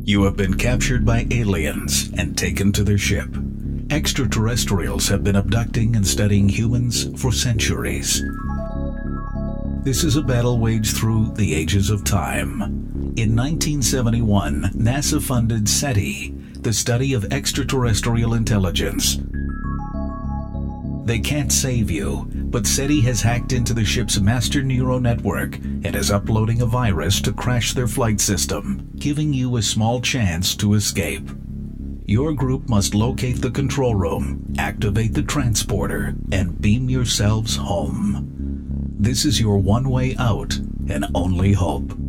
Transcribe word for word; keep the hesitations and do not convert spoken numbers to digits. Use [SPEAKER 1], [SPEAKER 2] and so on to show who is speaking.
[SPEAKER 1] You have been captured by aliens and taken to their ship. Extraterrestrials have been abducting and studying humans for centuries. This is a battle waged through the ages of time. In nineteen seventy-one, NASA funded SETI, the study of extraterrestrial intelligence. They can't save you, but SETI has hacked into the ship's master neural network and is uploading a virus to crash their flight system, giving you a small chance to escape. Your group must locate the control room, activate the transporter, and beam yourselves home. This is your one way out and only hope.